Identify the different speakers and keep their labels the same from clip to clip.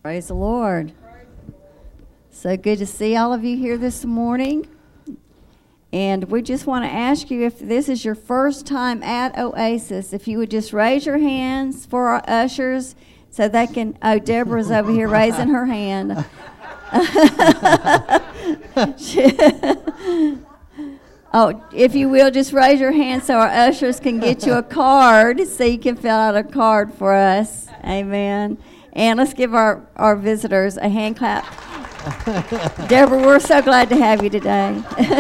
Speaker 1: Praise the Lord. So good to see all of you here this morning. And we just want to ask you, if this is your first time at Oasis, if you would just raise your hands for our ushers so they can, oh, Deborah's over here raising her hand. Oh, if you will, just raise your hand so our ushers can get you a card so you can fill out a card for us. Amen. And let's give our visitors a hand clap. Deborah, we're so glad to have you today.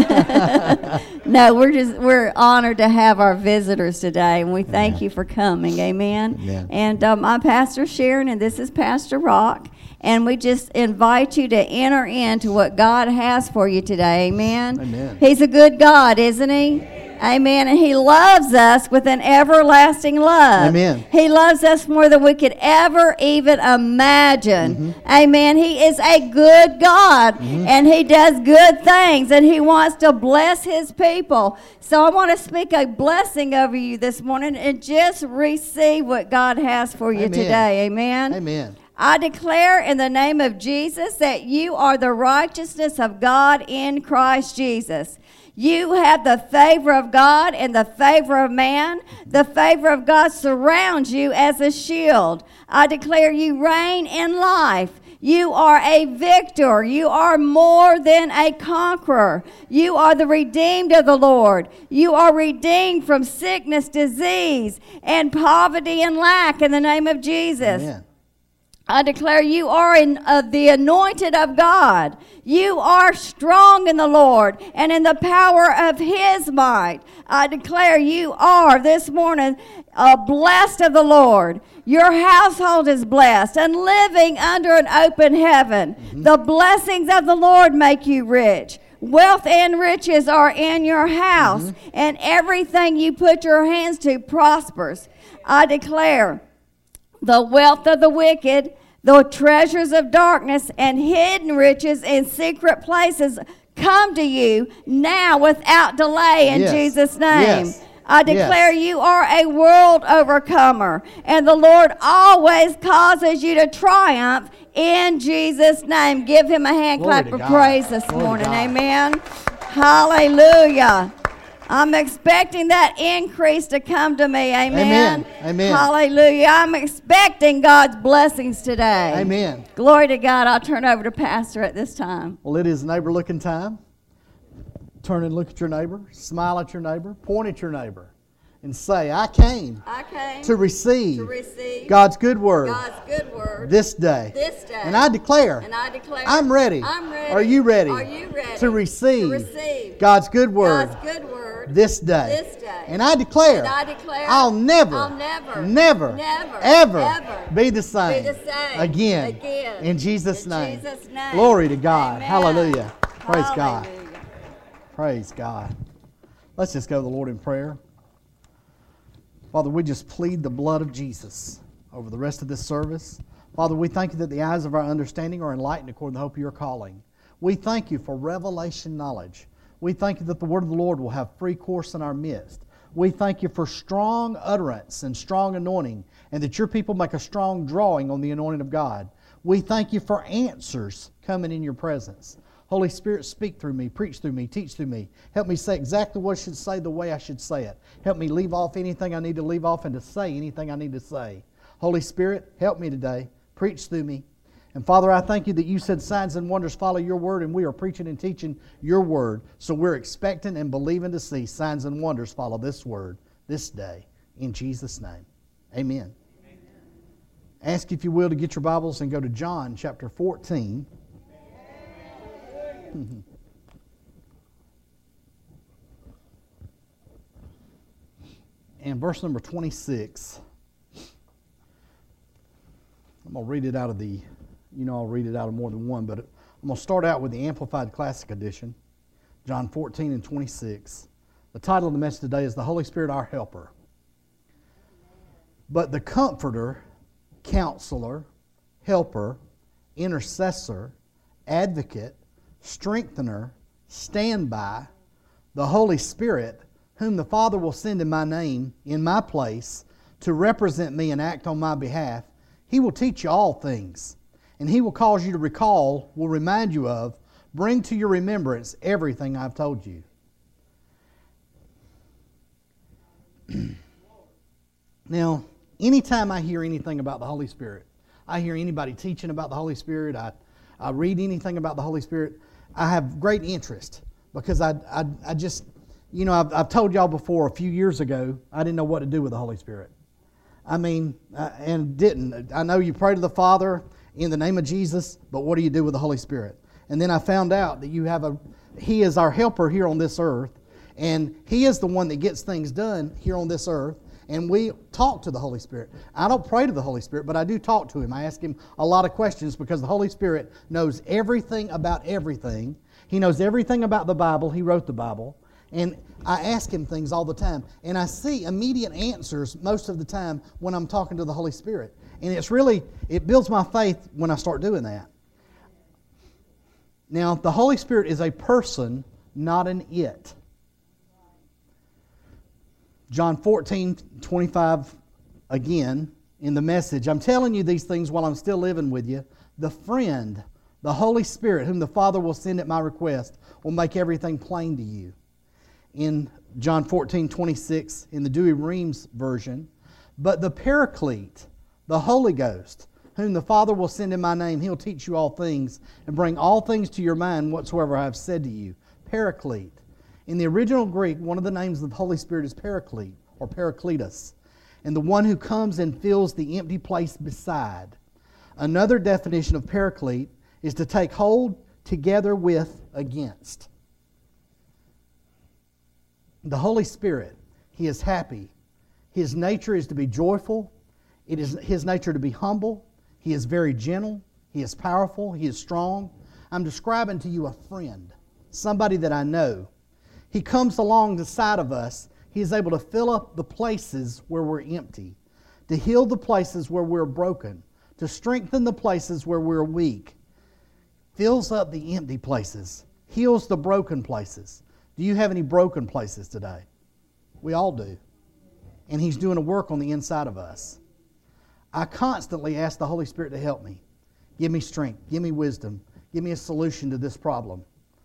Speaker 1: No, we're honored to have our visitors today, and we thank you for coming. Amen.
Speaker 2: Amen.
Speaker 1: And I'm Pastor Sharon, and this is Pastor Rock, and we just invite you to enter into what God has for you today. Amen.
Speaker 2: Amen.
Speaker 1: He's a good God, isn't He? Amen. And He loves us with an everlasting love.
Speaker 2: Amen.
Speaker 1: He loves us more than we could ever even imagine.
Speaker 2: Mm-hmm.
Speaker 1: Amen. He is a good God, and He does good things, and He wants to bless His people. So I want to speak a blessing over you this morning and just receive what God has for you
Speaker 2: Amen.
Speaker 1: today. Amen.
Speaker 2: Amen.
Speaker 1: I declare in the name of Jesus that you are the righteousness of God in Christ Jesus. You have the favor of God and the favor of man. The favor of God surrounds you as a shield. I declare you reign in life. You are a victor. You are more than a conqueror. You are the redeemed of the Lord. You are redeemed from sickness, disease, and poverty and lack in the name of Jesus.
Speaker 2: Amen.
Speaker 1: I declare you are the anointed of God. You are strong in the Lord and in the power of His might. I declare you are this morning blessed of the Lord. Your household is blessed and living under an open heaven. The blessings of the Lord make you rich. Wealth and riches are in your house, and everything you put your hands to prospers. I declare the wealth of the wicked, the treasures of darkness, and hidden riches in secret places come to you now without delay in Jesus' name.
Speaker 2: Yes.
Speaker 1: I declare you are a world overcomer, and the Lord always causes you to triumph in Jesus' name. Give Him a hand
Speaker 2: Glory
Speaker 1: clap
Speaker 2: to
Speaker 1: of
Speaker 2: God.
Speaker 1: praise this
Speaker 2: Glory to
Speaker 1: morning.
Speaker 2: God.
Speaker 1: Amen. Hallelujah. I'm expecting that increase to come to me. Amen.
Speaker 2: Amen. Amen.
Speaker 1: Hallelujah. I'm expecting God's blessings today.
Speaker 2: Amen.
Speaker 1: Glory to God. I'll turn over to Pastor at this time.
Speaker 2: Well, it is neighbor looking time. Turn and look at your neighbor. Smile at your neighbor. Point at your neighbor. And say, I came to receive God's good word this day. And I declare, I'm ready. Are you ready to receive God's good word this day? And I declare, I'll never, ever be the same again. In Jesus' name. Glory to God.
Speaker 1: Amen.
Speaker 2: Hallelujah. Praise God.
Speaker 1: Hallelujah.
Speaker 2: Praise God. Let's just go to the Lord in prayer. Father, we just plead the blood of Jesus over the rest of this service. Father, we thank you that the eyes of our understanding are enlightened according to the hope of your calling. We thank you for revelation knowledge. We thank you that the word of the Lord will have free course in our midst. We thank you for strong utterance and strong anointing, and that your people make a strong drawing on the anointing of God. We thank you for answers coming in your presence. Holy Spirit, speak through me, preach through me, teach through me. Help me say exactly what I should say the way I should say it. Help me leave off anything I need to leave off and to say anything I need to say. Holy Spirit, help me today. Preach through me. And Father, I thank you that you said signs and wonders follow your word, and we are preaching and teaching your word. So we're expecting and believing to see signs and wonders follow this word this day. In Jesus' name, amen. Ask, if you will, to get your Bibles and go to John chapter 14. And verse number 26. I'm going to read it out of the, I'll read it out of more than one, but I'm going to start out with the Amplified Classic Edition, John 14 and 26. The title of the message today is The Holy Spirit, Our Helper. But the Comforter, Counselor, Helper, Intercessor, Advocate, Strengthener, Standby, the Holy Spirit, whom the Father will send in my name, in my place, to represent me and act on my behalf, He will teach you all things, And He will cause you to recall, will remind you of, bring to your remembrance everything I've told you. Now, anytime I hear anything about the Holy Spirit, I hear anybody teaching about the Holy Spirit, I read anything about the Holy Spirit, I have great interest because I just, you know, I've told y'all before, a few years ago, I didn't know what to do with the Holy Spirit. I mean, and didn't. I know you pray to the Father in the name of Jesus, but what do you do with the Holy Spirit? And then I found out that He is our helper here on this earth, and He is the one that gets things done here on this earth, and we talk to the Holy Spirit. I don't pray to the Holy Spirit, but I do talk to Him. I ask Him a lot of questions because the Holy Spirit knows everything about everything. He knows everything about the Bible. He wrote the Bible. And I ask Him things all the time. And I see immediate answers most of the time when I'm talking to the Holy Spirit. And it builds my faith when I start doing that. Now, the Holy Spirit is a person, not an it. John 14:25 again in the Message. I'm telling you these things while I'm still living with you. The friend, the Holy Spirit, whom the Father will send at my request, will make everything plain to you. In John 14:26 in the Douay-Rheims version, but the Paraclete, the Holy Ghost, whom the Father will send in my name, He'll teach you all things and bring all things to your mind whatsoever I have said to you. Paraclete. In the original Greek, one of the names of the Holy Spirit is Paraclete or Parakletos, and the one who comes and fills the empty place beside. Another definition of Paraclete is to take hold, together with, against. The Holy Spirit, He is happy. His nature is to be joyful. It is His nature to be humble. He is very gentle. He is powerful. He is strong. I'm describing to you a friend, somebody that I know. He comes along the side of us. He is able to fill up the places where we're empty, to heal the places where we're broken, to strengthen the places where we're weak, fills up the empty places, heals the broken places. Do you have any broken places today? We all do. And He's doing a work on the inside of us. I constantly ask the Holy Spirit to help me. Give me strength. Give me wisdom. Give me a solution to this problem.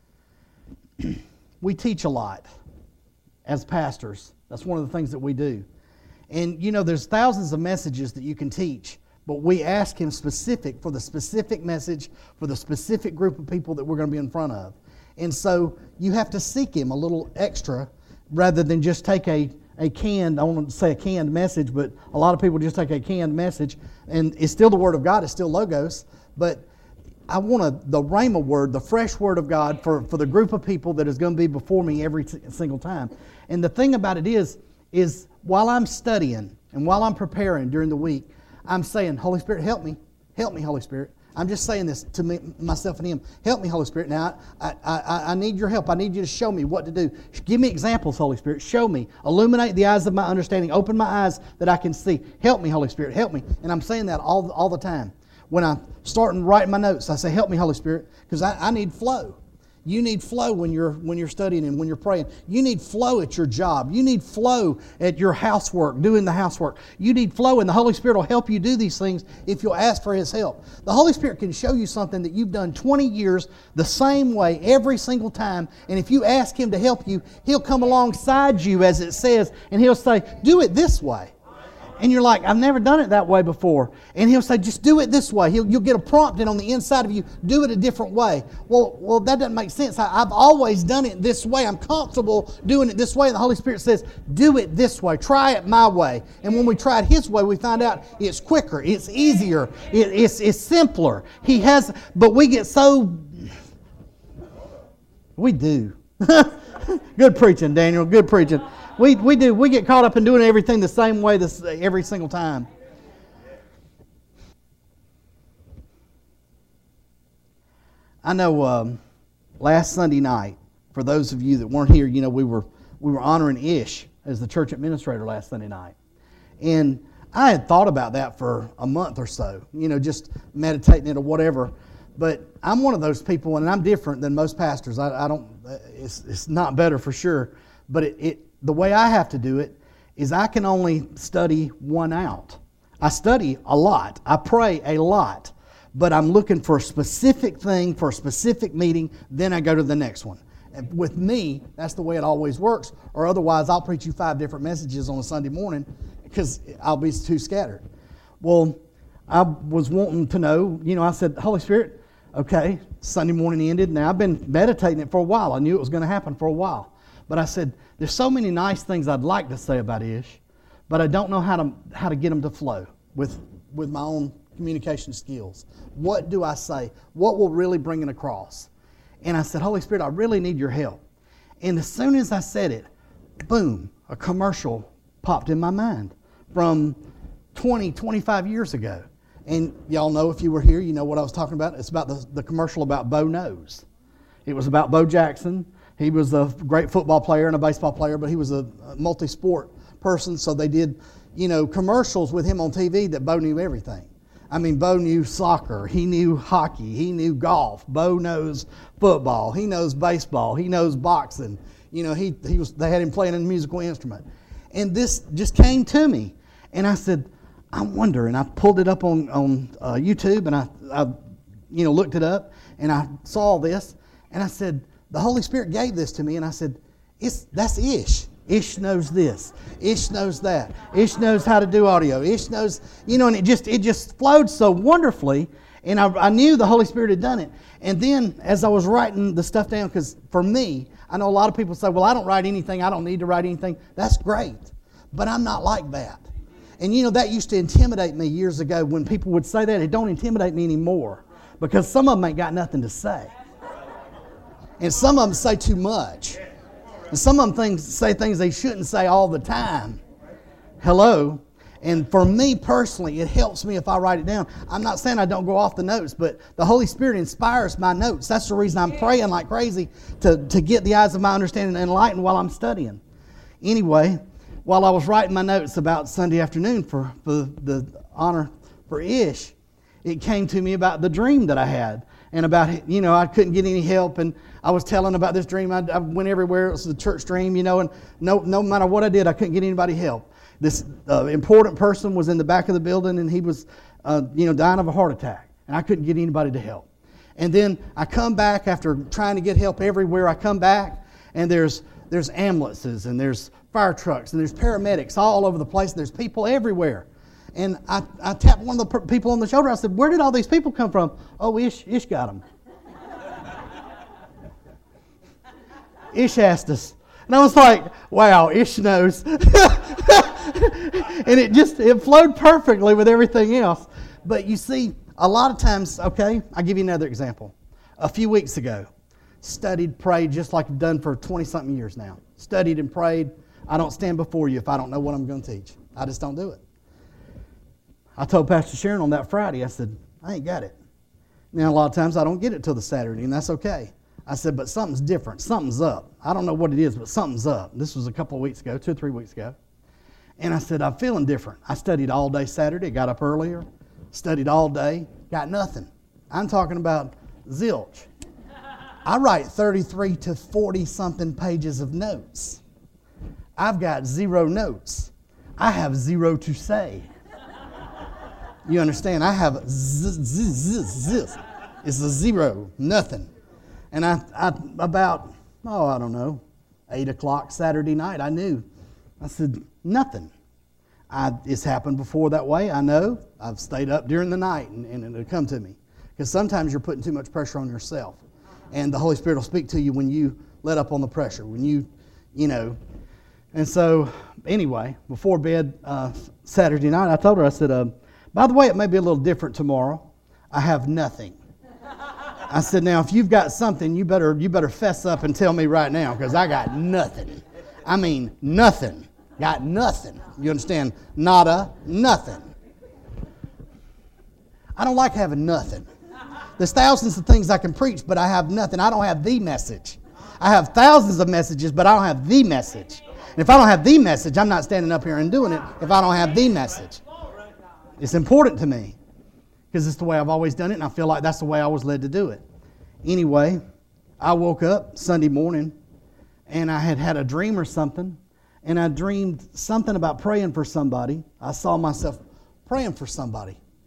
Speaker 2: We teach a lot as pastors. That's one of the things that we do. And you know, there's thousands of messages that you can teach, but we ask Him specific for the specific message for the specific group of people that we're going to be in front of. And so you have to seek Him a little extra rather than just take a canned, I don't want to say a canned message, but a lot of people just take a canned message, and it's still the Word of God, it's still Logos, but I want the Rhema word, the fresh Word of God for the group of people that is going to be before me every single time. And the thing about it is while I'm studying and while I'm preparing during the week, I'm saying, Holy Spirit, help me, Holy Spirit. I'm just saying this to me, myself and Him. Help me, Holy Spirit. Now, I need your help. I need you to show me what to do. Give me examples, Holy Spirit. Show me. Illuminate the eyes of my understanding. Open my eyes that I can see. Help me, Holy Spirit. Help me. And I'm saying that all the time. When I'm starting writing my notes, I say, help me, Holy Spirit, because I need flow. You need flow when you're studying and when you're praying. You need flow at your job. You need flow at your housework, doing the housework. You need flow, and the Holy Spirit will help you do these things if you'll ask for His help. The Holy Spirit can show you something that you've done 20 years the same way every single time, and if you ask Him to help you, He'll come alongside you, as it says, and He'll say, do it this way. And you're like, I've never done it that way before. And He'll say, just do it this way. You'll get a prompting on the inside of you, do it a different way. Well, that doesn't make sense. I've always done it this way. I'm comfortable doing it this way. And the Holy Spirit says, do it this way. Try it my way. And when we try it His way, we find out it's quicker, it's easier, it's simpler. But we get so... We do. Good preaching, Daniel. Good preaching. We do. We get caught up in doing everything the same way every single time. I know last Sunday night, for those of you that weren't here, you know, we were honoring Ish as the church administrator last Sunday night. And I had thought about that for a month or so, you know, just meditating it or whatever. But I'm one of those people, and I'm different than most pastors. It's not better for sure, but the way I have to do it is I can only study one out. I study a lot. I pray a lot. but I'm looking for a specific thing for a specific meeting, then I go to the next one. And with me, that's the way it always works, or otherwise I'll preach you 5 different messages on a Sunday morning because I'll be too scattered. Well, I was wanting to know, I said, Holy Spirit, okay, Sunday morning ended. Now, I've been meditating it for a while. I knew it was going to happen for a while. But I said, there's so many nice things I'd like to say about Ish, but I don't know how to get them to flow with my own communication skills. What do I say? What will really bring it across? And I said, Holy Spirit, I really need your help. And as soon as I said it, boom, a commercial popped in my mind from 20, 25 years ago. And y'all know, if you were here, you know what I was talking about. It's about the commercial about Bo Knows. It was about Bo Jackson. He was a great football player and a baseball player, but he was a multi-sport person. So they did, commercials with him on TV that Bo knew everything. I mean, Bo knew soccer. He knew hockey. He knew golf. Bo knows football. He knows baseball. He knows boxing. They had him playing a musical instrument. And this just came to me. And I said, I wonder, and I pulled it up on YouTube, and I looked it up, and I saw this, and I said, the Holy Spirit gave this to me, and I said, that's Ish. Ish knows this. Ish knows that. Ish knows how to do audio. Ish knows, and it just flowed so wonderfully, and I knew the Holy Spirit had done it. And then as I was writing the stuff down, because for me, I know a lot of people say, well, I don't write anything. I don't need to write anything. That's great, but I'm not like that. And that used to intimidate me years ago when people would say that. It don't intimidate me anymore because some of them ain't got nothing to say. And some of them say too much. And some of them say things they shouldn't say all the time. Hello? And for me personally, it helps me if I write it down. I'm not saying I don't go off the notes, but the Holy Spirit inspires my notes. That's the reason I'm praying like crazy to get the eyes of my understanding enlightened while I'm studying. Anyway, while I was writing my notes about Sunday afternoon for the honor for Ish, it came to me about the dream that I had. And about, I couldn't get any help. And I was telling about this dream. I went everywhere. It was a church dream, and no matter what I did, I couldn't get anybody help. This important person was in the back of the building, and he was, dying of a heart attack. And I couldn't get anybody to help. And then I come back after trying to get help everywhere. I come back, and there's ambulances, and there's fire trucks, and there's paramedics all over the place. There's people everywhere. And I tapped one of the people on the shoulder. I said, where did all these people come from? Oh, Ish got them. Ish asked us. And I was like, wow, Ish knows. And it flowed perfectly with everything else. But you see, a lot of times, okay, I'll give you another example. A few weeks ago, studied, prayed, just like I've done for 20-something years now. Studied and prayed. I don't stand before you if I don't know what I'm going to teach. I just don't do it. I told Pastor Sharon on that Friday, I said, I ain't got it. Now, a lot of times I don't get it till the Saturday, and that's okay. I said, but something's different. Something's up. I don't know what it is, but something's up. This was a couple of weeks ago, 2 or 3 weeks ago. And I said, I'm feeling different. I studied all day Saturday, got up earlier, studied all day, got nothing. I'm talking about zilch. I write 33 to 40-something pages of notes. I've got 0 notes. I have 0 to say. You understand? I have It's a 0, nothing. And I about, I don't know, 8 o'clock Saturday night, I knew. I said, nothing. It's happened before that way, I know. I've stayed up during the night and it'll come to me. Because sometimes you're putting too much pressure on yourself. And the Holy Spirit will speak to you when you let up on the pressure, when you know. And so, anyway, before bed Saturday night, I told her, I said, by the way, it may be a little different tomorrow. I have nothing. I said, now, if you've got something, you better fess up and tell me right now, because I got nothing. I mean, nothing. Got nothing. You understand? Nada, nothing. I don't like having nothing. There's thousands of things I can preach, but I have nothing. I don't have the message. I have thousands of messages, but I don't have the message. And if I don't have the message, I'm not standing up here and doing it if I don't have the message. It's important to me because it's the way I've always done it, and I feel like that's the way I was led to do it. Anyway, I woke up Sunday morning, and I had a dream or something, and I dreamed something about praying for somebody. I saw myself praying for somebody.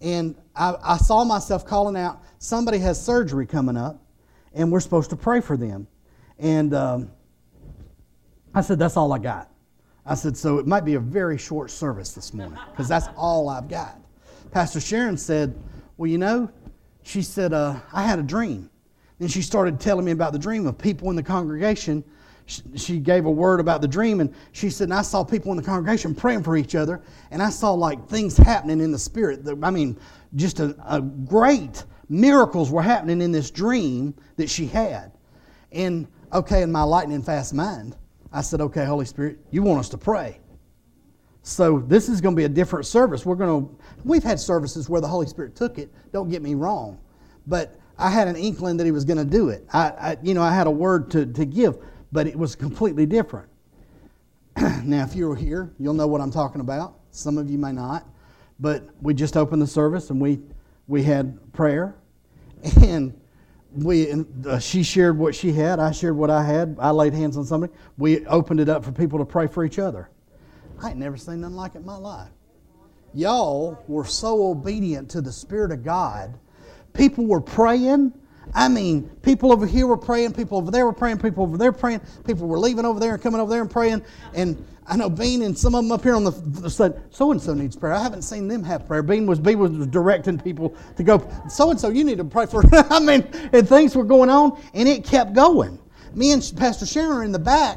Speaker 2: And I saw myself calling out, somebody has surgery coming up, and we're supposed to pray for them. And I said, that's all I got. I said, so it might be a very short service this morning, because that's all I've got. Pastor Sharon said, well, you know, she said, I had a dream. And she started telling me about the dream of people in the congregation. She gave a word about the dream, and she said, and I saw people in the congregation praying for each other, and I saw like things happening in the spirit. I mean, just a great miracles were happening in this dream that she had. And okay, in my lightning fast mind, I said, okay, Holy Spirit, you want us to pray. So this is going to be a different service. We've had services where the Holy Spirit took it, don't get me wrong, but I had an inkling that He was going to do it. I had a word to give, but it was completely different. Now, if you were here, you'll know what I'm talking about. Some of you may not. But we just opened the service, and we had prayer. And she shared what she had. I shared what I had. I laid hands on somebody. We opened it up for people to pray for each other. I ain't never seen nothing like it in my life. Y'all were so obedient to the Spirit of God. People were praying. I mean, people over here were praying, people over there were praying, people over there praying, people were leaving over there and coming over there and praying. And I know Bean and some of them up here on the side, so-and-so needs prayer. I haven't seen them have prayer. Bean was directing people to go, so-and-so, you need to pray for I mean, and things were going on, and it kept going. Me and Pastor Sharon are in the back,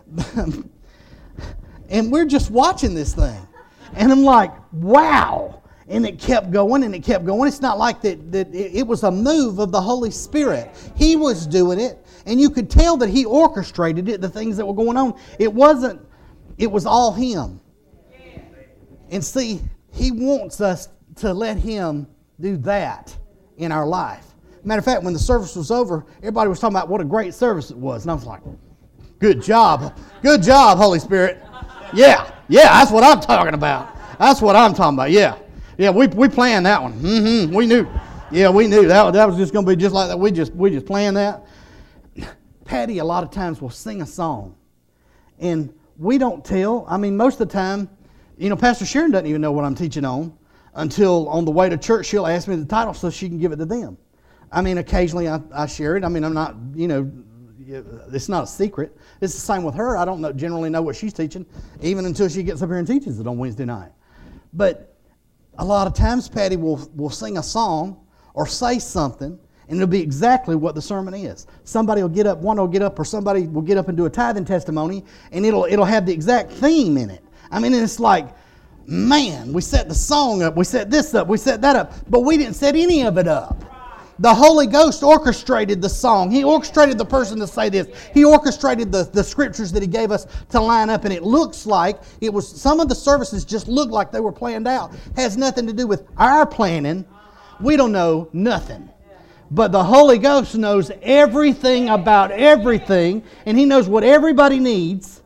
Speaker 2: and we're just watching this thing. And I'm like, wow. And it kept going and it kept going. It's not like that it was a move of the Holy Spirit. He was doing it, and you could tell that He orchestrated it, the things that were going on. It was all Him. And see, He wants us to let Him do that in our life. Matter of fact, when the service was over, everybody was talking about what a great service it was. And I was like, good job, Holy Spirit. Yeah, that's what I'm talking about. That's what I'm talking about, yeah. Yeah, we planned that one. We knew. Yeah, we knew that was just going to be just like that. We just planned that. Patty a lot of times will sing a song, and we don't tell. I mean, most of the time, Pastor Sharon doesn't even know what I'm teaching on until on the way to church she'll ask me the title so she can give it to them. I mean, occasionally I share it. I mean, I'm not, it's not a secret. It's the same with her. I don't generally know what she's teaching, even until she gets up here and teaches it on Wednesday night. But a lot of times Patty will sing a song or say something, and it'll be exactly what the sermon is. Somebody will get up, one will get up, or somebody will get up and do a tithing testimony, and it'll have the exact theme in it. I mean, it's like, man, we set the song up, we set this up, we set that up, but we didn't set any of it up. The Holy Ghost orchestrated the song. He orchestrated the person to say this. He orchestrated the scriptures that He gave us to line up. And it looks like it was, some of the services just looked like they were planned out. Has nothing to do with our planning. We don't know nothing. But the Holy Ghost knows everything about everything. And He knows what everybody needs.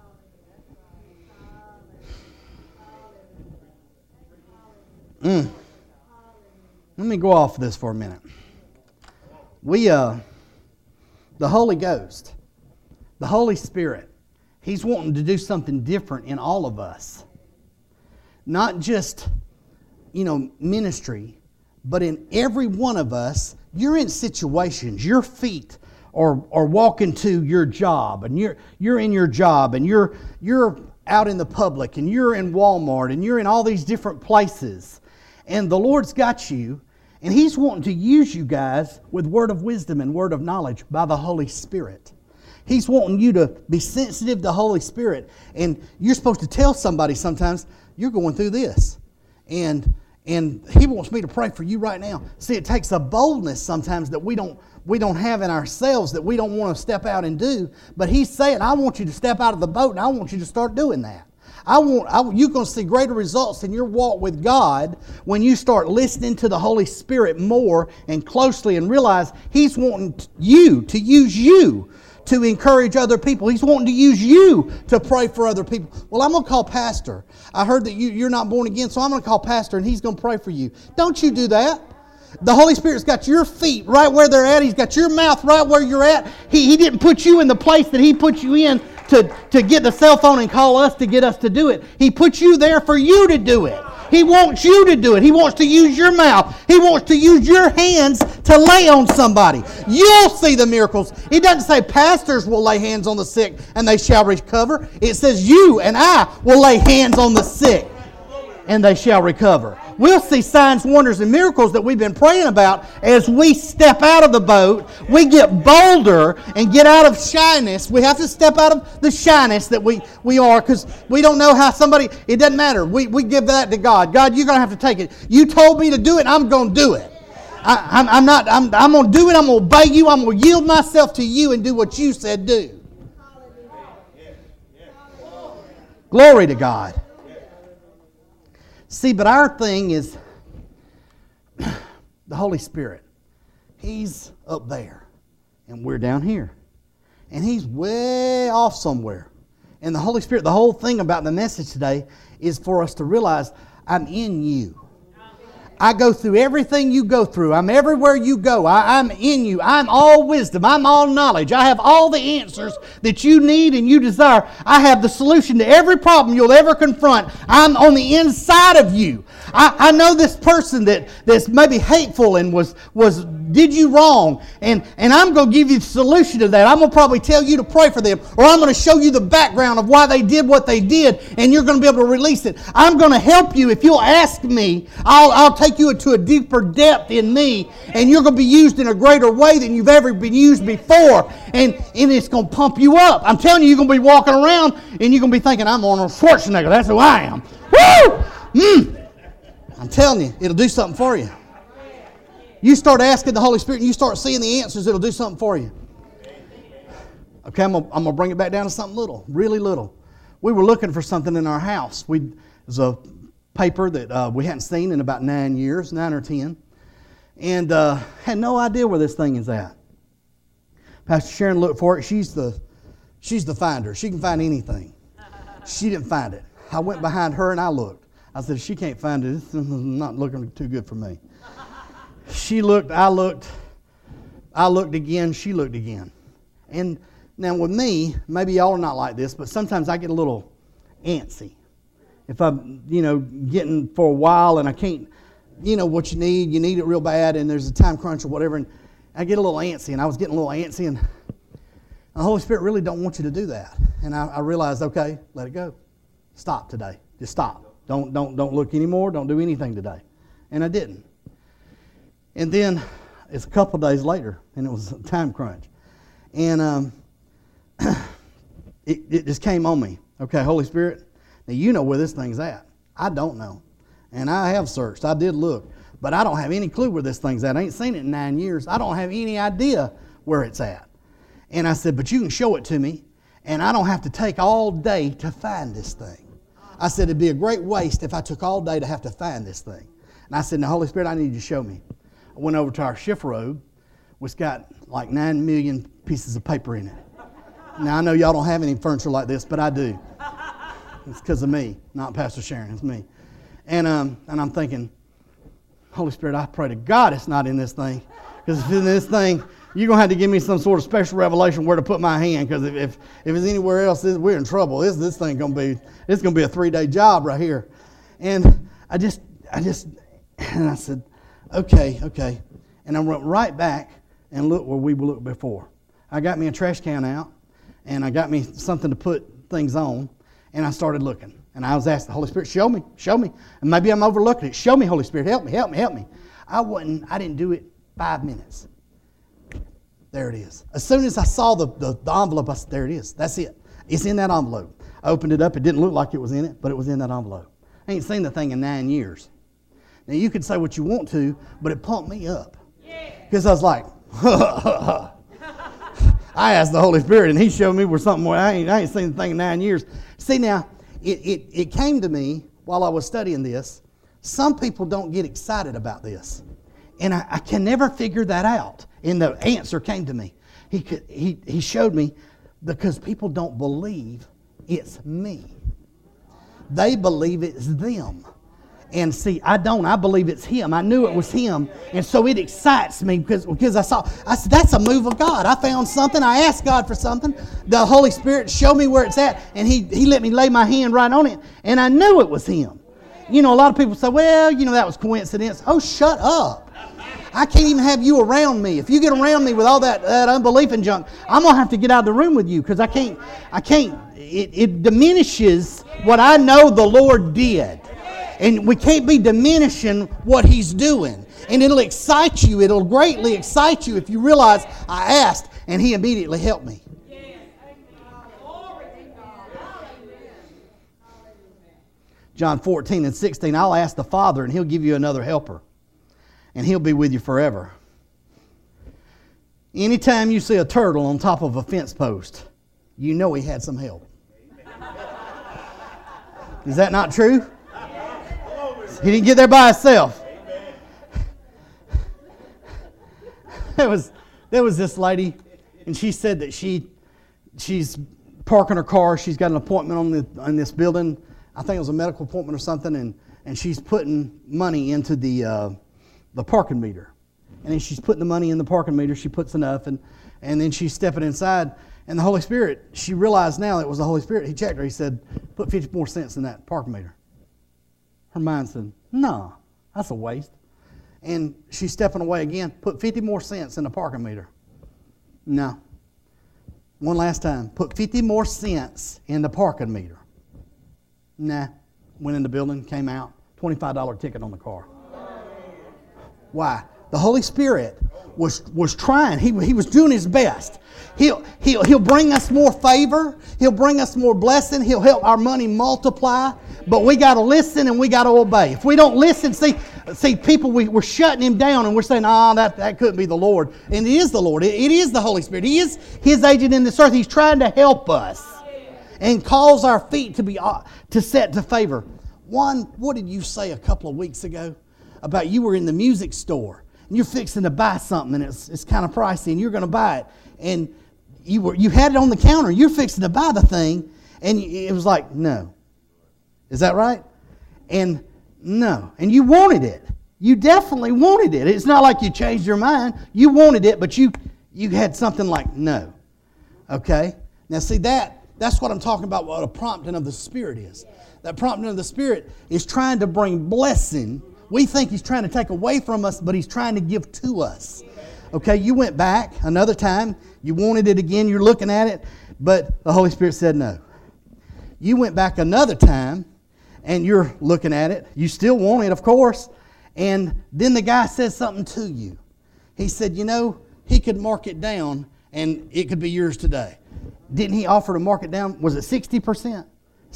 Speaker 2: Let me go off this for a minute. The Holy Ghost, the Holy Spirit, He's wanting to do something different in all of us. Not just, ministry, but in every one of us. You're in situations, your feet are walking to your job, and you're in your job, and you're out in the public, and you're in Walmart, and you're in all these different places. And the Lord's got you. And He's wanting to use you guys with word of wisdom and word of knowledge by the Holy Spirit. He's wanting you to be sensitive to the Holy Spirit. And you're supposed to tell somebody sometimes, you're going through this. And He wants me to pray for you right now. See, it takes a boldness sometimes that we don't have in ourselves, that we don't want to step out and do. But He's saying, I want you to step out of the boat, and I want you to start doing that. You're going to see greater results in your walk with God when you start listening to the Holy Spirit more and closely and realize He's wanting you to use you to encourage other people. He's wanting to use you to pray for other people. Well, I'm going to call Pastor. I heard that you're not born again, so I'm going to call Pastor and he's going to pray for you. Don't you do that. The Holy Spirit's got your feet right where they're at. He's got your mouth right where you're at. He didn't put you in the place that He put you in to get the cell phone and call us to get us to do it. He put you there for you to do it. He wants you to do it. He wants to use your mouth. He wants to use your hands to lay on somebody. You'll see the miracles. It doesn't say pastors will lay hands on the sick and they shall recover. It says you and I will lay hands on the sick and they shall recover. We'll see signs, wonders, and miracles that we've been praying about as we step out of the boat. We get bolder and get out of shyness. We have to step out of the shyness that we are, because we don't know how somebody, it doesn't matter. We give that to God. God, you're going to have to take it. You told me to do it, I'm going to do it. I'm going to do it. I'm going to obey you. I'm going to yield myself to you and do what you said do. Glory to God. See, but our thing is the Holy Spirit. He's up there, and we're down here. And He's way off somewhere. And the Holy Spirit, the whole thing about the message today is for us to realize I'm in you. I go through everything you go through. I'm everywhere you go. I'm in you. I'm all wisdom. I'm all knowledge. I have all the answers that you need and you desire. I have the solution to every problem you'll ever confront. I'm on the inside of you. I know this person that's maybe hateful and did you wrong, and I'm going to give you the solution to that. I'm going to probably tell you to pray for them, or I'm going to show you the background of why they did what they did, and you're going to be able to release it. I'm going to help you. If you'll ask me, I'll take you into a deeper depth in me, and you're going to be used in a greater way than you've ever been used before, and it's going to pump you up. I'm telling you, you're going to be walking around, and you're going to be thinking, I'm Arnold Schwarzenegger. That's who I am. Woo! I'm telling you, it'll do something for you. You start asking the Holy Spirit and you start seeing the answers, it'll do something for you. Okay, I'm going to bring it back down to something little, really little. We were looking for something in our house. It was a paper that we hadn't seen in about 9 years, 9 or 10, and had no idea where this thing is at. Pastor Sharon looked for it. She's the finder. She can find anything. She didn't find it. I went behind her and I looked. I said, if she can't find it, it's not looking too good for me. She looked, I looked again, she looked again. And now with me, maybe y'all are not like this, but sometimes I get a little antsy. If I'm, getting for a while and I can't, what you need it real bad, and there's a time crunch or whatever, and I get a little antsy, and I was getting a little antsy, and the Holy Spirit really don't want you to do that. And I realized, okay, let it go. Stop today. Just stop. Don't look anymore. Don't do anything today. And I didn't. And then it's a couple of days later, and it was a time crunch. And it just came on me. Okay, Holy Spirit, now you know where this thing's at. I don't know. And I have searched. I did look. But I don't have any clue where this thing's at. I ain't seen it in 9 years. I don't have any idea where it's at. And I said, but you can show it to me, and I don't have to take all day to find this thing. I said, it'd be a great waste if I took all day to have to find this thing. And I said, now, Holy Spirit, I need you to show me. I went over to our shift robe, which got like 9 million pieces of paper in it. Now, I know y'all don't have any furniture like this, but I do. It's because of me, not Pastor Sharon. It's me. And I'm thinking, Holy Spirit, I pray to God it's not in this thing. Because if it's in this thing, you're going to have to give me some sort of special revelation where to put my hand. Because if it's anywhere else, we're in trouble. This thing going to be a 3-day job right here. And I said, okay. And I went right back and looked where we looked before. I got me a trash can out, and I got me something to put things on, and I started looking. And I was asking the Holy Spirit, show me. And maybe I'm overlooking it. Show me, Holy Spirit, help me. I didn't do it 5 minutes. There it is. As soon as I saw the envelope, I said, there it is. That's it. It's in that envelope. I opened it up. It didn't look like it was in it, but it was in that envelope. I ain't seen the thing in 9 years. Now, you can say what you want to, but it pumped me up. Because I was like, I asked the Holy Spirit, and He showed me where something where I ain't seen the thing in 9 years. See, now, it came to me while I was studying this. Some people don't get excited about this. And I can never figure that out. And the answer came to me. He showed me, because people don't believe it's me. They believe it's them. And see, I don't. I believe it's Him. I knew it was Him. And so it excites me because I said, that's a move of God. I found something. I asked God for something. The Holy Spirit showed me where it's at. And He let me lay my hand right on it. And I knew it was Him. You know, a lot of people say, well, you know, that was coincidence. Oh, shut up. I can't even have you around me. If you get around me with all that unbelief and junk, I'm going to have to get out of the room with you because I can't. It diminishes what I know the Lord did. And we can't be diminishing what He's doing. And it'll excite you. It'll greatly excite you if you realize I asked and He immediately helped me. John 14:16, I'll ask the Father and He'll give you another helper. And He'll be with you forever. Anytime you see a turtle on top of a fence post, you know he had some help. Is that not true? He didn't get there by himself. There was this lady, and she said that she's parking her car. She's got an appointment on this building. I think it was a medical appointment or something, and she's putting money into the parking meter. And then she's putting the money in the parking meter. She puts enough, and then she's stepping inside. And the Holy Spirit, she realized now it was the Holy Spirit. He checked her. He said, put 50 more cents in that parking meter. Her mind said, no, that's a waste. And she's stepping away again. Put 50 more cents in the parking meter. No. One last time. Put 50 more cents in the parking meter. Nah. Went in the building, came out. $25 ticket on the car. Why? The Holy Spirit was trying. He was doing His best. He'll bring us more favor. He'll bring us more blessing. He'll help our money multiply. But we got to listen and we got to obey. If we don't listen, see people, we're shutting Him down and we're saying, that couldn't be the Lord. And it is the Lord. It is the Holy Spirit. He is His agent in this earth. He's trying to help us and cause our feet to set to favor. What did you say a couple of weeks ago about you were in the music store and you're fixing to buy something and it's kind of pricey and you're going to buy it, and you had it on the counter, you're fixing to buy the thing, and it was like, no. Is that right? And no. And you wanted it. You definitely wanted it. It's not like you changed your mind. You wanted it, but you had something like no. Okay? Now see, that's what I'm talking about, what a prompting of the Spirit is. That prompting of the Spirit is trying to bring blessing. We think He's trying to take away from us, but He's trying to give to us. Okay, you went back another time. You wanted it again. You're looking at it, but the Holy Spirit said no. You went back another time, and you're looking at it. You still want it, of course. And then the guy says something to you. He said, he could mark it down, and it could be yours today. Didn't he offer to mark it down? Was it 60%?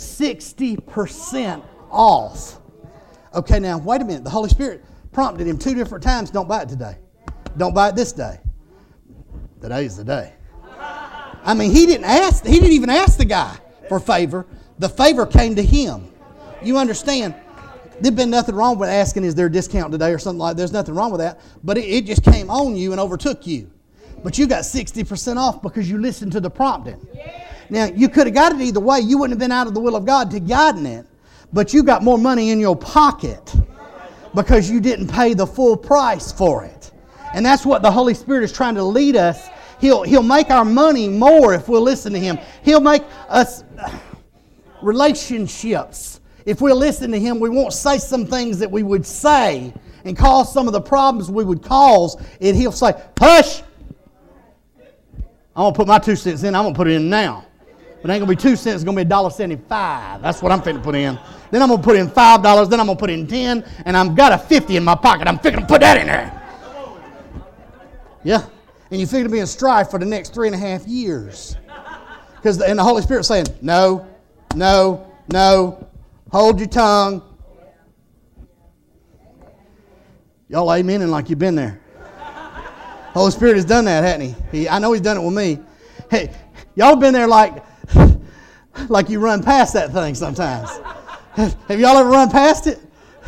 Speaker 2: 60% off. Okay, now, wait a minute. The Holy Spirit prompted him 2 different times, don't buy it today. Don't buy it this day. Today's the day. I mean, he didn't even ask the guy for favor. The favor came to him. You understand? There'd been nothing wrong with asking, is there a discount today or something like that. There's nothing wrong with that. But it just came on you and overtook you. But you got 60% off because you listened to the prompting. Now, you could have got it either way. You wouldn't have been out of the will of God to guiding it. But you got more money in your pocket because you didn't pay the full price for it. And that's what the Holy Spirit is trying to lead us. He'll make our money more if we'll listen to Him. He'll make us relationships. If we'll listen to Him, we won't say some things that we would say and cause some of the problems we would cause. And He'll say, hush! I'm going to put my 2 cents in. I'm going to put it in now. But it ain't going to be 2 cents. It's going to be $1.75. That's what I'm fitting to put in. Then I'm going to put in $5. Then I'm going to put in 10. And I've got a 50 in my pocket. I'm fixing to put that in there. Yeah. And you figure to be in strife for the next 3.5 years. And the Holy Spirit saying, no, no, no. Hold your tongue. Y'all amening like you've been there. Holy Spirit has done that, hasn't He? I know He's done it with me. Hey, y'all been there like you run past that thing sometimes. Have y'all ever run past it?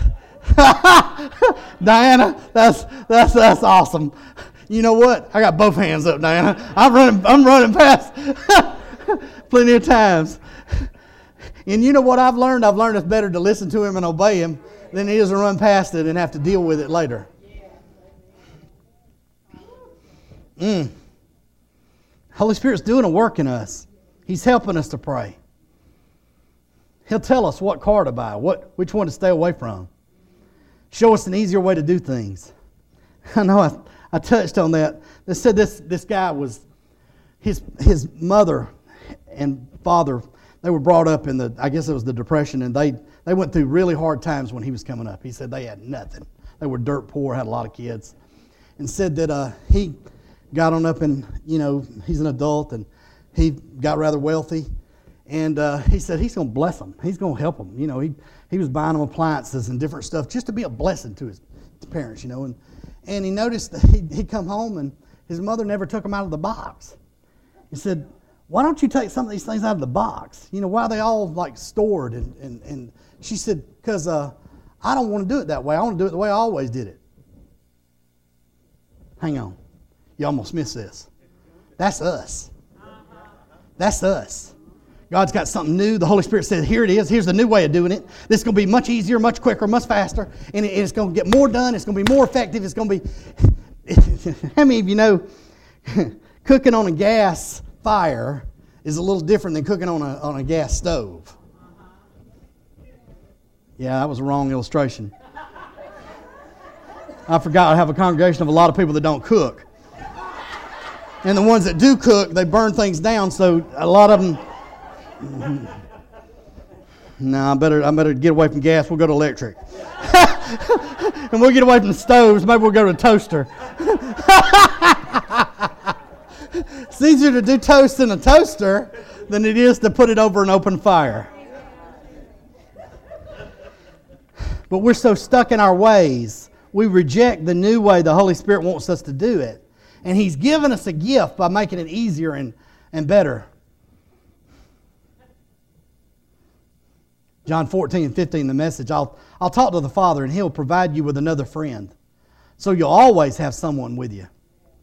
Speaker 2: Diana, that's awesome. You know what? I got both hands up, Diana. I'm running past plenty of times. And you know what I've learned? I've learned it's better to listen to Him and obey Him than it is to run past it and have to deal with it later. Holy Spirit's doing a work in us. He's helping us to pray. He'll tell us what car to buy, which one to stay away from. Show us an easier way to do things. I know I touched on that. They said this guy was, his mother and father, they were brought up in I guess it was the Depression, and they went through really hard times when he was coming up. He said they had nothing. They were dirt poor, had a lot of kids. And said that he got on up and, he's an adult, and he got rather wealthy. And he said he's going to bless them. He's going to help them. He was buying them appliances and different stuff just to be a blessing to his parents, And he noticed that he'd come home and his mother never took them out of the box. He said, why don't you take some of these things out of the box? Why are they all like stored? And she said, because I don't want to do it that way. I want to do it the way I always did it. Hang on. You almost missed this. That's us. That's us. God's got something new. The Holy Spirit says, here it is. Here's the new way of doing it. This is going to be much easier, much quicker, much faster. And it's going to get more done. It's going to be more effective. It's going to be... How many of you know cooking on a gas fire is a little different than cooking on a gas stove? Yeah, that was a wrong illustration. I forgot I have a congregation of a lot of people that don't cook. And the ones that do cook, they burn things down, so a lot of them... No, I better get away from gas. We'll go to electric. And we'll get away from stoves. Maybe we'll go to a toaster. It's easier to do toast in a toaster than it is to put it over an open fire. But we're so stuck in our ways, we reject the new way the Holy Spirit wants us to do it. And He's given us a gift by making it easier and better. John 14:15, the Message, I'll talk to the Father and He'll provide you with another friend. So you'll always have someone with you.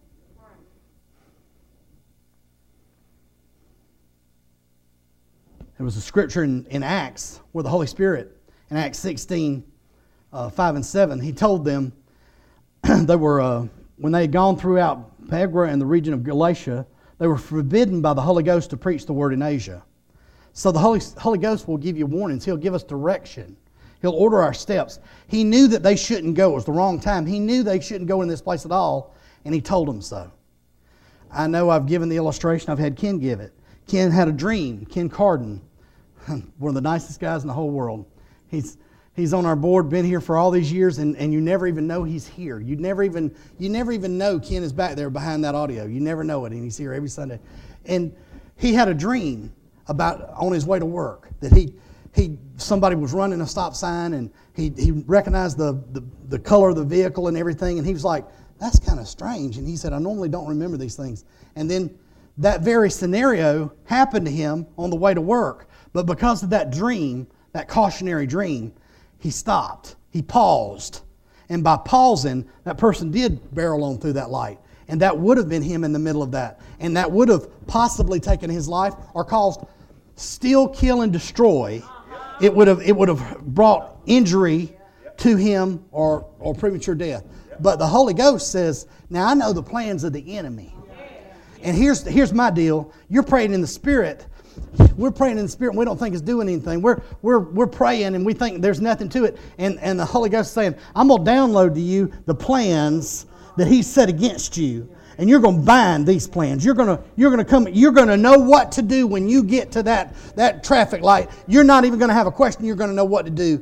Speaker 2: There was a scripture in Acts where the Holy Spirit, in Acts 16, 5 and 7, He told them, they were, when they had gone throughout Phrygia and the region of Galatia, they were forbidden by the Holy Ghost to preach the word in Asia. So the Holy Ghost will give you warnings. He'll give us direction. He'll order our steps. He knew that they shouldn't go. It was the wrong time. He knew they shouldn't go in this place at all, and He told them so. I know I've given the illustration. I've had Ken give it. Ken had a dream. Ken Carden, one of the nicest guys in the whole world. He's on our board, been here for all these years, and you never even know he's here. You never even know Ken is back there behind that audio. You never know it, and he's here every Sunday. And he had a dream about on his way to work that somebody was running a stop sign, and he recognized the color of the vehicle and everything, and he was like, that's kind of strange. And he said, I normally don't remember these things. And then that very scenario happened to him on the way to work. But because of that dream, that cautionary dream, he stopped. He paused. And by pausing, that person did barrel on through that light. And that would have been him in the middle of that. And that would have possibly taken his life or caused steal, kill, and destroy. It would have brought injury to him or premature death. But the Holy Ghost says, now I know the plans of the enemy. And here's my deal. You're praying in the Spirit. We're praying in the Spirit and we don't think it's doing anything. We're praying and we think there's nothing to it. And the Holy Ghost is saying, I'm going to download to you the plans that He's set against you. And you're going to bind these plans. You're going to know what to do when you get to that traffic light. You're not even going to have a question. You're going to know what to do.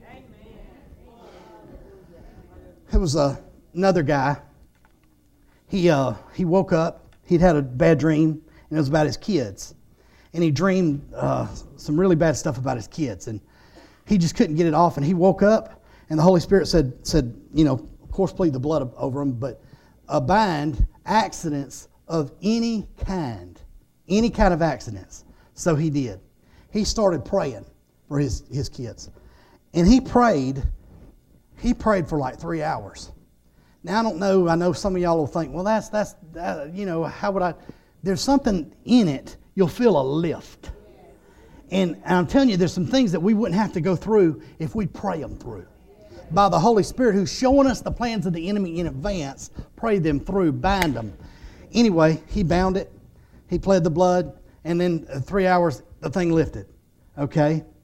Speaker 2: It was another guy. He woke up. He'd had a bad dream, and it was about his kids. And he dreamed some really bad stuff about his kids, and he just couldn't get it off. And he woke up, and the Holy Spirit said, of course, plead the blood over him, but bind accidents of any kind of accidents. So he did. He started praying for his kids, and he prayed for like 3 hours. Now, I don't know. I know some of y'all will think, well, that's how would I? There's something in it. You'll feel a lift. And I'm telling you, there's some things that we wouldn't have to go through if we pray them through. By the Holy Spirit who's showing us the plans of the enemy in advance, pray them through, bind them. Anyway, he bound it. He pled the blood. And then 3 hours, the thing lifted. Okay?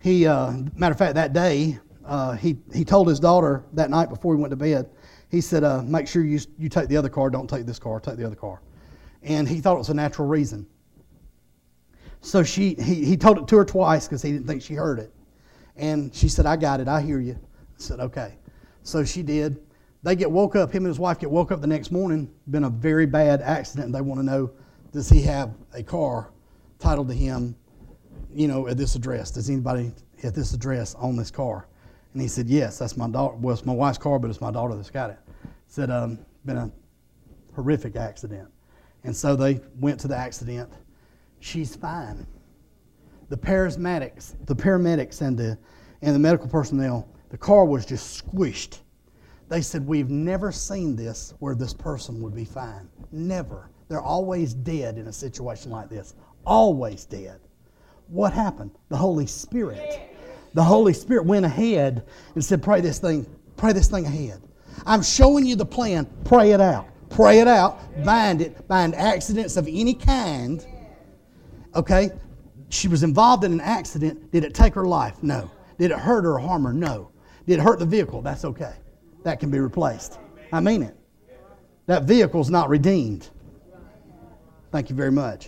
Speaker 2: matter of fact, that day, he told his daughter that night before he went to bed, he said, make sure you take the other car, don't take this car, take the other car. And he thought it was a natural reason. So he told it to her twice because he didn't think she heard it. And she said, I got it, I hear you. I said, okay. So she did. They get woke up, him and his wife get woke up the next morning, been a very bad accident, and they want to know, does he have a car titled to him, at this address? Does anybody at this address own this car? And he said, yes, that's my daughter. Well, it's my wife's car, but it's my daughter that's got it. Said, been a horrific accident. And so they went to the accident. She's fine. The paramedics and the medical personnel, the car was just squished. They said, we've never seen this where this person would be fine. Never. They're always dead in a situation like this. Always dead. What happened? The Holy Spirit. The Holy Spirit went ahead and said, pray this thing ahead. I'm showing you the plan. Pray it out. Pray it out. Bind it. Bind accidents of any kind. Okay? She was involved in an accident. Did it take her life? No. Did it hurt her or harm her? No. Did it hurt the vehicle? That's okay. That can be replaced. I mean it. That vehicle's not redeemed. Thank you very much.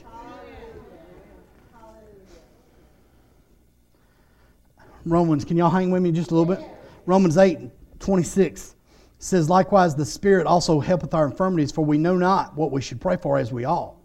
Speaker 2: Romans, can y'all hang with me just a little bit? Romans 8:26 says, likewise the Spirit also helpeth our infirmities, for we know not what we should pray for as we ought.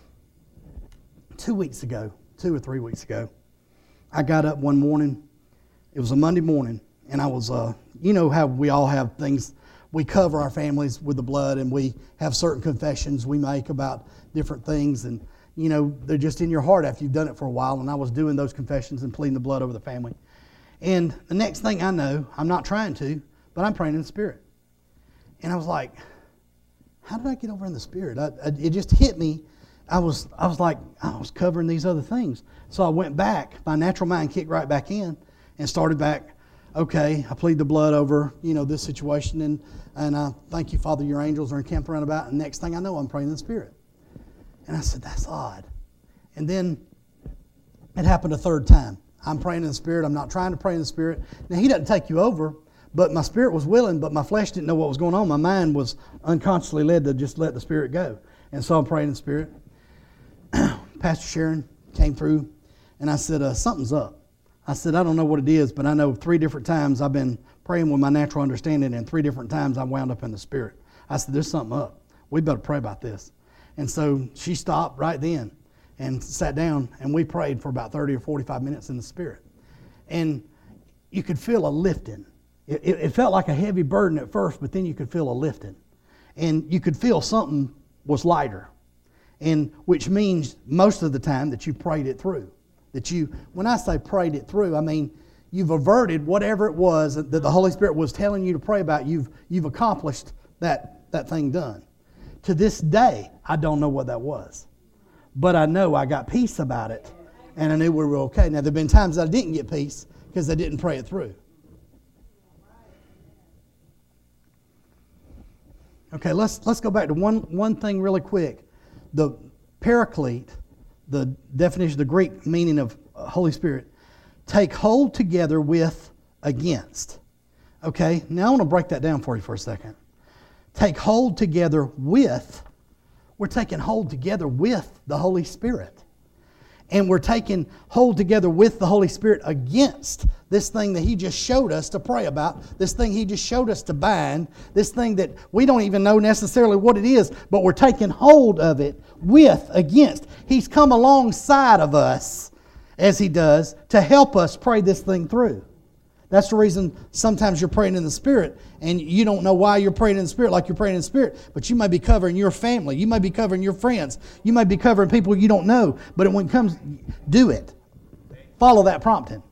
Speaker 2: 2 or 3 weeks ago, I got up one morning. It was a Monday morning, and I was, you know how we all have things. We cover our families with the blood, and we have certain confessions we make about different things, and they're just in your heart after you've done it for a while. And I was doing those confessions and pleading the blood over the family. And the next thing I know, I'm not trying to, but I'm praying in the Spirit. And I was like, how did I get over in the Spirit? It just hit me. I was like, I was covering these other things. So I went back. My natural mind kicked right back in and started back. Okay, I plead the blood over, this situation. And I thank you, Father, your angels are encamped around about. And next thing I know, I'm praying in the Spirit. And I said, that's odd. And then it happened a third time. I'm praying in the Spirit. I'm not trying to pray in the Spirit. Now, He doesn't take you over, but my spirit was willing, but my flesh didn't know what was going on. My mind was unconsciously led to just let the Spirit go. And so I'm praying in the Spirit. Pastor Sharon came through, and I said, something's up. I said, I don't know what it is, but I know 3 different times I've been praying with my natural understanding, and 3 different times I wound up in the Spirit. I said, there's something up. We better pray about this. And so she stopped right then and sat down, and we prayed for about 30 or 45 minutes in the Spirit. And you could feel a lifting. It felt like a heavy burden at first, but then you could feel a lifting. And you could feel something was lighter. And which means most of the time that you prayed it through. When I say prayed it through, I mean you've averted whatever it was that the Holy Spirit was telling you to pray about. You've accomplished that thing done. To this day, I don't know what that was. But I know I got peace about it, and I knew we were okay. Now, there have been times I didn't get peace because I didn't pray it through. Okay, let's go back to one thing really quick. The paraclete, the definition, the Greek meaning of Holy Spirit, take hold together with against. Okay, now I want to break that down for you for a second. Take hold together with, we're taking hold together with the Holy Spirit. And we're taking hold together with the Holy Spirit against this thing that He just showed us to pray about, this thing He just showed us to bind, this thing that we don't even know necessarily what it is, but we're taking hold of it with, against. He's come alongside of us, as He does, to help us pray this thing through. That's the reason sometimes you're praying in the Spirit and you don't know why you're praying in the Spirit like you're praying in the Spirit. But you may be covering your family. You may be covering your friends. You may be covering people you don't know. But when it comes, do it. Follow that prompting.